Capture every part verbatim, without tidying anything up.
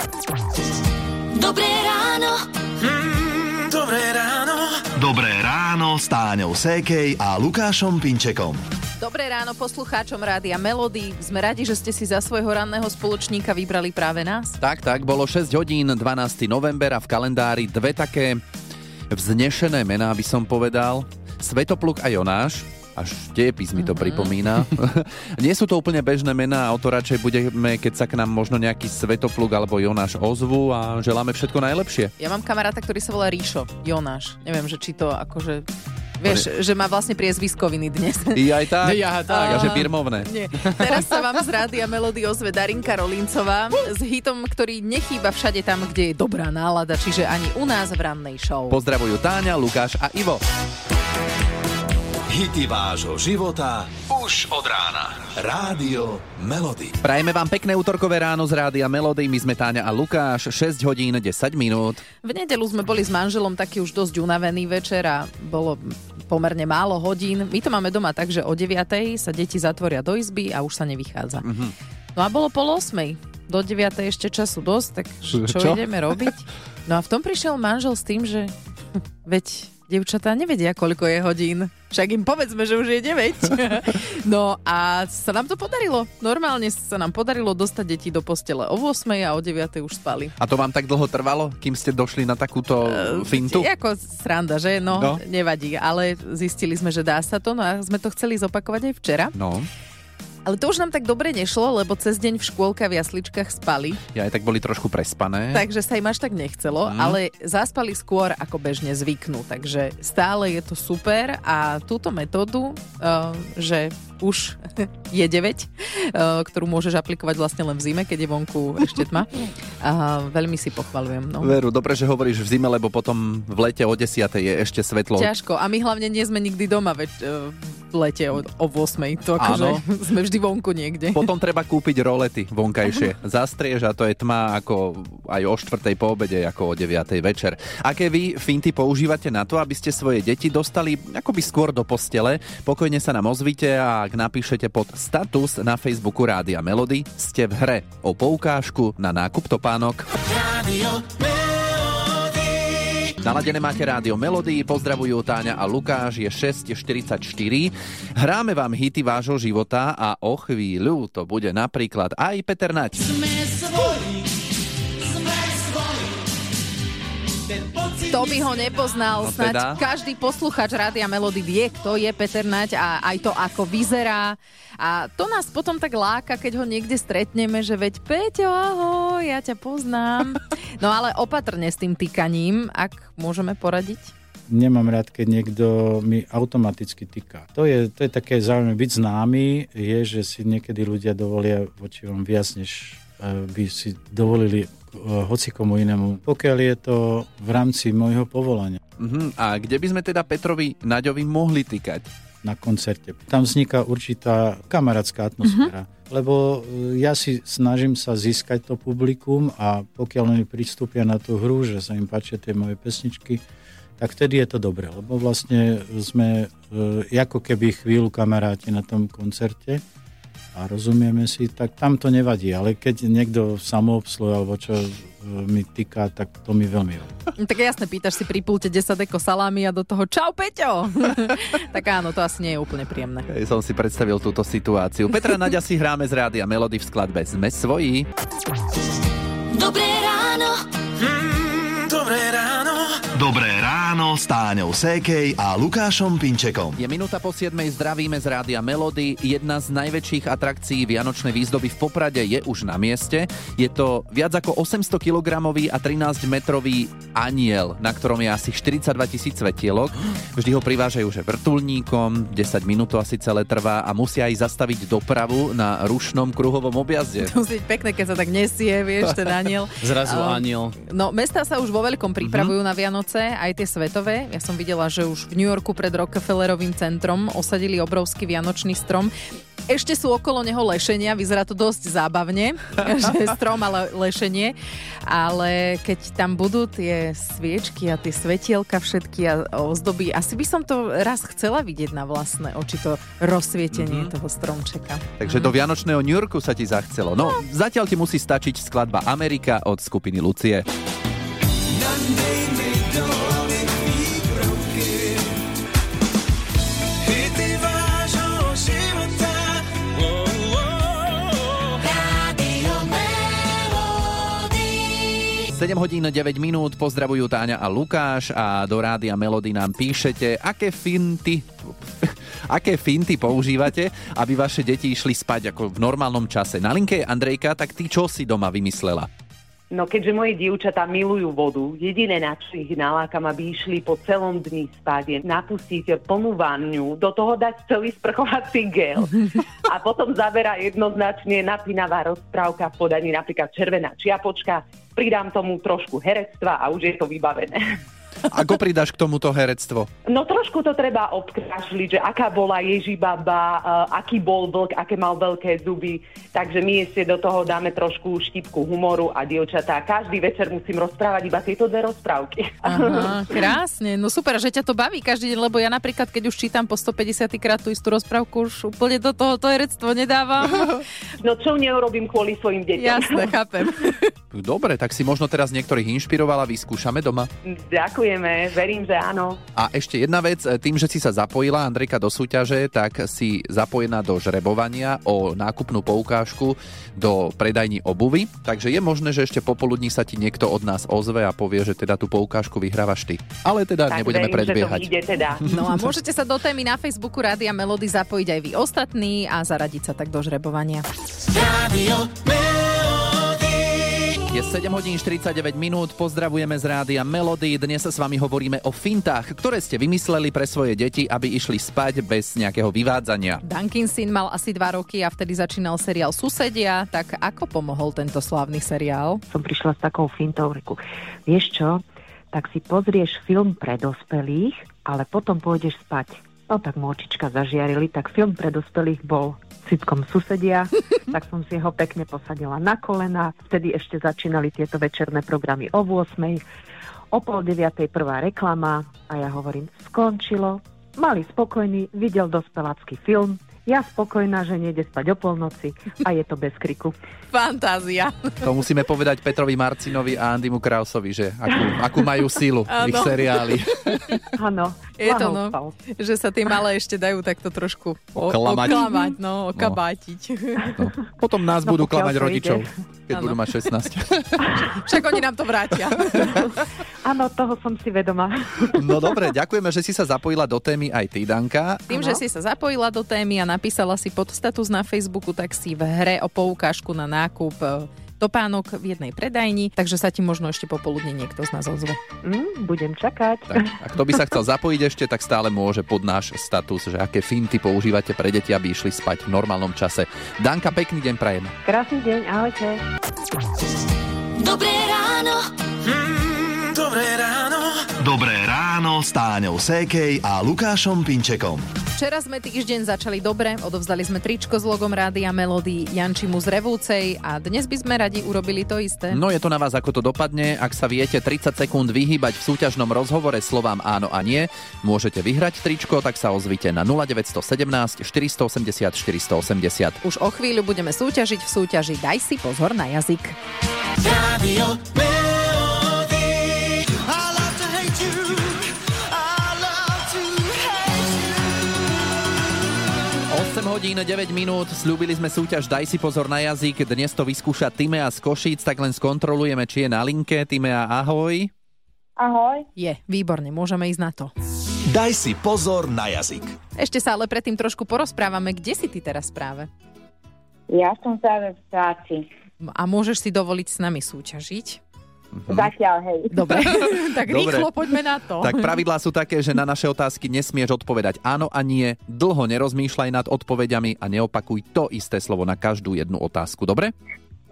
Dobré ráno. Mm, dobré ráno. Dobré ráno s Táňou Sékej a Lukášom Pinčekom. Dobré ráno poslucháčom Rádia Melody. Sme radi, že ste si za svojho ranného spoločníka vybrali práve nás. Tak, tak, bolo šesť hodín, dvanásteho novembra v kalendári dve také vznešené mená, by som povedal. Svetopluk a Jonáš. Až dejepis mi to mm-hmm. pripomína. Nie sú to úplne bežné mená, a o to radšej budeme, keď sa k nám možno nejaký Svetopluk alebo Jonáš ozvú a želáme všetko najlepšie. Ja mám kamaráta, ktorý sa volá Ríšo. Jonáš. Neviem, že či to akože... Vieš, že má vlastne priezviskoviny dnes. I aj tak? Ja, tak. Ja, že birmovné. Nie. Teraz sa vám z Rádia Melody ozve Darinka Rolíncová s hitom, ktorý nechýba všade tam, kde je dobrá nálada, čiže ani u nás v rannej show. Pozdravujú Táňa, Lukáš a Ivo. Hity vášho života už od rána. Rádio Melody. Prajeme vám pekné útorkové ráno z Rádia Melody. My sme Táňa a Lukáš, šesť hodín, desať minút. V nedeľu sme boli s manželom taký už dosť unavený večer a bolo pomerne málo hodín. My to máme doma tak, že o deviatej sa deti zatvoria do izby a už sa nevychádza. Mm-hmm. No a bolo pol osmej. Do deviatej ešte času dosť, tak čo, čo ideme robiť? No a v tom prišiel manžel s tým, že veď dievčatá nevedia, koľko je hodín. Však im povedzme, že už je deväť. No a sa nám to podarilo. Normálne sa nám podarilo dostať deti do postele o ôsmej a o deviatej už spali. A to vám tak dlho trvalo, kým ste došli na takúto uh, fintu? Ako sranda, že? No, no, nevadí. Ale zistili sme, že dá sa to. No a sme to chceli zopakovať aj včera. No. Ale to už nám tak dobre nešlo, lebo cez deň v škôlke a v jasličkách spali. Ja aj tak boli trošku prespané. Takže sa im až tak nechcelo, mm. ale zaspali skôr ako bežne zvyknú. Takže stále je to super a túto metódu, uh, že už je deväť, uh, ktorú môžeš aplikovať vlastne len v zime, keď je vonku ešte tma. Uh, veľmi si pochvaľujem. No. Veru, dobre, že hovoríš v zime, lebo potom v lete o desiatej je ešte svetlo. Ťažko. A my hlavne nie sme nikdy doma veď, uh, v lete o, o ôsmej. To akože sme vždy vonku niekde. Potom treba kúpiť rolety vonkajšie. Zastrieš a to je tma ako aj o štvrtej po obede, ako o deviatej večer. Aké vy finty používate na to, aby ste svoje deti dostali akoby skôr do postele? Pokojne sa nám ozvite a ak napíšete pod status na Facebooku Rádia Melody, ste v hre o poukážku na nákup topánok. Rádio Naladené máte Rádio Melody, pozdravujú Táňa a Lukáš, je šesť štyridsaťštyri. Hráme vám hity vášho života a o chvíľu to bude napríklad aj Peter Nať. Sme svoji, sme svoji. Kto by ho nepoznal, no snáď teda? Každý poslucháč Rádia Melody vie, kto je Peter Nať a aj to, ako vyzerá. A to nás potom tak láka, keď ho niekde stretneme, že veď Peťo, ahoj, ja ťa poznám. No ale opatrne s tým týkaním, ak môžeme poradiť. Nemám rád, keď niekto mi automaticky týka. To je, to je také zaujímavé. Byť známy je, že si niekedy ľudia dovolia voči vám viac, než by si dovolili hocikomu inému, pokiaľ je to v rámci môjho povolania. Uh-huh. A kde by sme teda Petrovi Naďovi mohli týkať? Na koncerte. Tam vzniká určitá kamarátska atmosféra. Uh-huh. Lebo ja si snažím sa získať to publikum a pokiaľ oni pristúpia na tú hru, že sa im páčia tie moje pesničky, tak vtedy je to dobré. Lebo vlastne sme e, ako keby chvíľu kamaráti na tom koncerte a rozumieme si, tak tam to nevadí. Ale keď niekto samoobsluhuje alebo čo e, mi týka, tak to mi veľmi vadí. Tak jasne, pýtaš si pri pulte desať deko salámy a do toho čau Peťo! Tak áno, to asi nie je úplne príjemné. Ja som si predstavil túto situáciu. Petra Naďa si hráme z Rádia Melody v skladbe Sme svoji. Dobré ráno. Mm, dobré ráno. Dobré ráno s Táňou Sékej a Lukášom Pinčekom. Je minúta po siedmej, zdravíme z Rádia Melody. Jedna z najväčších atrakcií vianočnej výzdoby v Poprade je už na mieste. Je to viac ako osemsto kilogramový a trinásťmetrový aniel, na ktorom je asi štyridsaťdva tisíc svetielok. Vždy ho privážajú že vrtuľníkom, desať minút to asi celé trvá a musia aj zastaviť dopravu na rušnom kruhovom objazde. To musí byť pekné, keď sa tak nesie, vieš, ten aniel. Zrazu aniel. No, mestá sa už vo veľkom pripravujú mm-hmm. na Vianoce, aj tie svetové. zaujímavé. Ja som videla, že už v New Yorku pred Rockefellerovým centrom osadili obrovský vianočný strom. Ešte sú okolo neho lešenia, vyzerá to dosť zábavne, že strom, ale lešenie. Ale keď tam budú tie sviečky a tie svetielka všetky a ozdoby, asi by som to raz chcela vidieť na vlastné oči, to rozsvietenie mm-hmm. toho stromčeka. Takže mm. do Vianočného New Yorku sa ti zachcelo. No, zatiaľ ti musí stačiť skladba Amerika od skupiny Lucie. sedem hodín deväť minút, pozdravujú Táňa a Lukáš a do Rádia Melody nám píšete, aké finty, aké finty používate, aby vaše deti išli spať ako v normálnom čase. Na linke je Andrejka, tak ty čo si doma vymyslela? No keďže moje dievčatá milujú vodu, jediné na čo ich nalákam, aby išli po celom dni spať, je napustiť plnú vanňu, do toho dať celý sprchovací gel a potom zabera jednoznačne napínavá rozprávka v podaní napríklad Červená čiapočka, pridám tomu trošku herectva a už je to vybavené. Ako pridáš k tomuto herectvo? No trošku to treba obkrášliť, že aká bola Ježibaba, aký bol vlk, aké mal veľké zuby. Takže my ešte do toho dáme trošku štipku humoru a dievčatá. Každý večer musím rozprávať iba tieto dve rozprávky. Aha, krásne. No super, že ťa to baví každý deň, lebo ja napríklad, keď už čítam po stopäťdesiat krát tú istú rozprávku, už úplne do toho to herectvo nedávam. No čo neurobím kvôli svojim deťom. Jasné, chápem. Dobre, tak si možno teraz niektorých inšpirovala, vyskúšame doma. Ďakujeme, verím, že áno. A ešte jedna vec, tým, že si sa zapojila, Andrejka, do súťaže, tak si zapojená do žrebovania o nákupnú poukážku do predajní obuvy. Takže je možné, že ešte popoludní sa ti niekto od nás ozve a povie, že teda tú poukážku vyhrávaš ty. Ale teda tak nebudeme verím, predbiehať. Že to ide teda. No a môžete sa do témy na Facebooku Rádia Melody zapojiť aj vy ostatní a zaradiť sa tak do žrebovania. Rádio Je sedem hodín štyridsaťdeväť minút, pozdravujeme z Rádia Melody. Dnes sa s vami hovoríme o fintách, ktoré ste vymysleli pre svoje deti, aby išli spať bez nejakého vyvádzania. Dankin syn mal asi dva roky a vtedy začínal seriál Susedia, tak ako pomohol tento slávny seriál? Som prišla s takou fintou, reku, vieš čo, tak si pozrieš film pre dospelých, ale potom pôjdeš spať. No tak mu očička zažiarili, tak film pre dospelých bol sitcom Susedia, tak som si ho pekne posadila na kolena. Vtedy ešte začínali tieto večerné programy o ôsmej. O pol deviatej prvá reklama a ja hovorím, skončilo. Mali spokojný, videl dospelácky film. Ja spokojná, že nejde spať o polnoci a je to bez kriku. Fantázia. To musíme povedať Petrovi Marcinovi a Andymu Krausovi, že akú, akú majú sílu ich seriály. Áno. Je to no, že sa tí malé ešte dajú takto trošku oklamať, oklamať no, okabátiť. No. Potom nás no, budú klamať rodičov, ide. keď ano. budú mať šestnásť. Však oni nám to vrátia. Áno, toho som si vedomá. No dobre, ďakujeme, že si sa zapojila do témy aj ty, Danka. Tým, ano. že si sa zapojila do témy a napísala si pod status na Facebooku, tak si v hre o poukážku na nákup topánok v jednej predajni, takže sa ti možno ešte popoludne niekto z nás ozve. Mm, budem čakať. Tak, a kto by sa chcel zapojiť ešte, tak stále môže pod náš status, že aké finty používate pre deti, aby išli spať v normálnom čase. Danka, pekný deň prajeme. Krásny deň, ahojte. Dobré ráno. Mm, dobré ráno. Dobré ráno s Táňou Sékej a Lukášom Pinčekom. Včera sme týždeň začali dobre, odovzdali sme tričko s logom Rádia Melody Jančimu z Revúcej a dnes by sme radi urobili to isté. No je to na vás, ako to dopadne. Ak sa viete tridsať sekúnd vyhýbať v súťažnom rozhovore slovám áno a nie, môžete vyhrať tričko, tak sa ozvite na nula deväť jedna sedem štyri osem nula štyri osem nula. Už o chvíľu budeme súťažiť v súťaži Daj si pozor na jazyk. Rádio osem hodín deväť minút, sľúbili sme súťaž Daj si pozor na jazyk, dnes to vyskúša Timea z Košíc, tak len skontrolujeme, či je na linke. Timea, ahoj. Ahoj. Je, výborne, môžeme ísť na to. Daj si pozor na jazyk. Ešte sa ale predtým trošku porozprávame, kde si ty teraz práve? Ja som práve v práci. A môžeš si dovoliť s nami súťažiť? Mhm. Zatiaľ, hej. Dobre, tak Dobre. Rýchlo poďme na to. Tak pravidlá sú také, že na naše otázky nesmieš odpovedať áno a nie, dlho nerozmýšľaj nad odpoveďami a neopakuj to isté slovo na každú jednu otázku, dobre?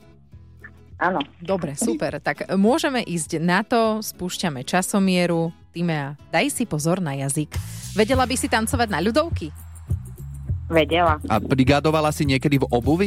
Áno. Dobre, super. Tak môžeme ísť na to, spúšťame časomieru. Timea, daj si pozor na jazyk. Vedela by si tancovať na ľudovky? Vedela. A brigádovala si niekedy v obuvi?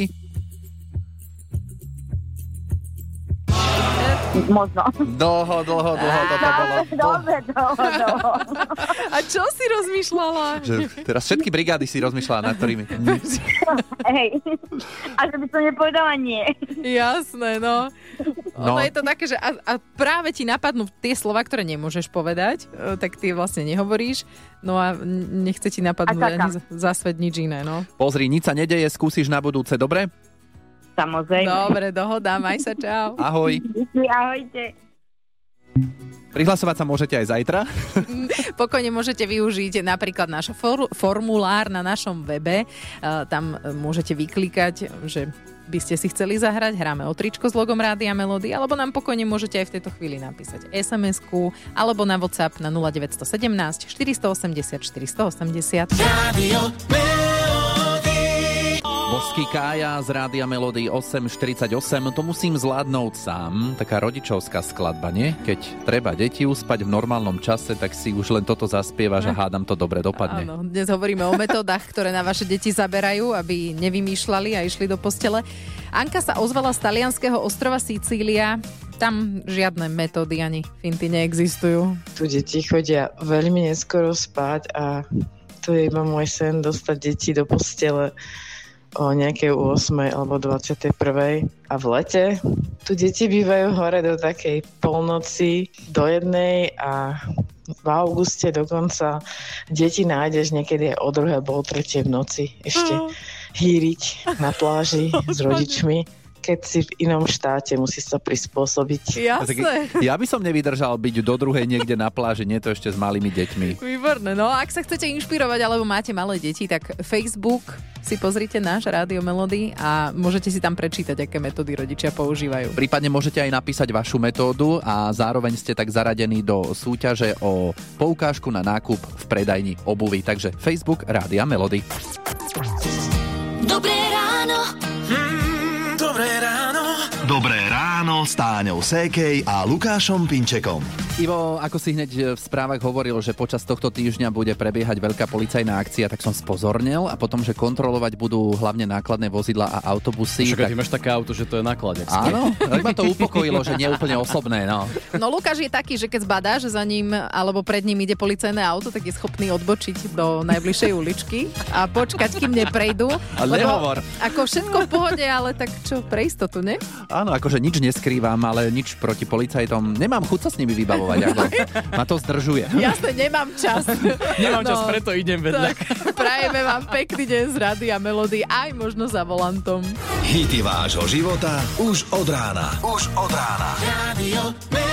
Možno. Dlho, dlho, dlho toto bolo. Dobre, dlho, dlho. A čo si rozmýšľala? Že teraz všetky brigády si rozmýšľala, nad ktorými. Hej. A že by som nepovedala nie. Jasné, no. No. Ono je to také, že a, a práve ti napadnú tie slova, ktoré nemôžeš povedať, e, tak ty vlastne nehovoríš, no a nechce ti napadnúť ani za svet nič iné, no. Pozri, nič sa nedeje, skúsiš na budúce, dobre? Samozrejme. Dobre, dohoda, maj sa, čau. Ahoj. Ahojte. Prihlasovať sa môžete aj zajtra. Pokojne môžete využiť napríklad náš for- formulár na našom webe. Uh, tam môžete vyklikať, že by ste si chceli zahrať. Hráme o tričko s logom Rádia Melody, alebo nám pokojne môžete aj v tejto chvíli napísať es em esku alebo na WhatsApp na nula deväť jedna sedem štyri osem osem štyri osem osem. Rádio Božský Kája z Rádia Melody osem štyridsaťosem. To musím zvládnuť sám. Taká rodičovská skladba, nie? Keď treba deti uspať v normálnom čase, tak si už len toto zaspievaš a hádam to dobre dopadne. Áno, dnes hovoríme o metodách, ktoré na vaše deti zaberajú, aby nevymýšľali a išli do postele. Anka sa ozvala z talianskeho ostrova Sicília. Tam žiadne metódy ani finty neexistujú. Tu deti chodia veľmi neskoro spať a to je iba môj sen dostať deti do postele o nejakej ôsmej alebo dvadsiatej prvej. A v lete tu deti bývajú hore do takej polnoci, do jednej a v auguste dokonca deti nájdeš niekedy aj o druhej alebo o tretej v noci ešte hýriť na pláži s rodičmi. Keď si v inom štáte, musíš sa prispôsobiť. Jasné. Ja by som nevydržal byť do druhej niekde na pláži, nie to ešte s malými deťmi. Výborné. No ak sa chcete inšpirovať, alebo máte malé deti, tak Facebook si pozrite náš Rádio Melody a môžete si tam prečítať, aké metódy rodičia používajú. Prípadne môžete aj napísať vašu metódu a zároveň ste tak zaradení do súťaže o poukážku na nákup v predajni obuvy. Takže Facebook Rádia Melody. Dobré ráno. Mm, dobré ráno. Dobré ráno s Táňou Sékej a Lukášom Pinčekom. Ivo, ako si hneď v správach hovoril, že počas tohto týždňa bude prebiehať veľká policajná akcia, tak som spozornil a potom, že kontrolovať budú hlavne nákladné vozidlá a autobusy. Však, tak... ty máš také auto, že to je náklad. Áno, tak ma to upokojilo, že nie úplne osobné. No. no Lukáš je taký, že keď zbadá, že za ním alebo pred ním ide policajné auto, tak je schopný odbočiť do najbližšej uličky a počkať, kým neprejdú. Ale nehovor. Ako všetko v pohode, ale tak čo, pre istotu, ne? Áno, akože nič neskrývam, ale nič proti policajtom. Nemám chuť sa s nimi vybavovať. Ako. Ma to zdržuje. Jasne, nemám čas. Nemám no, čas, preto idem vedľa. Tak, prajeme vám pekný deň z Rádia Melody, aj možno za volantom. Hity vášho života už od rána. Už od rána. Rádio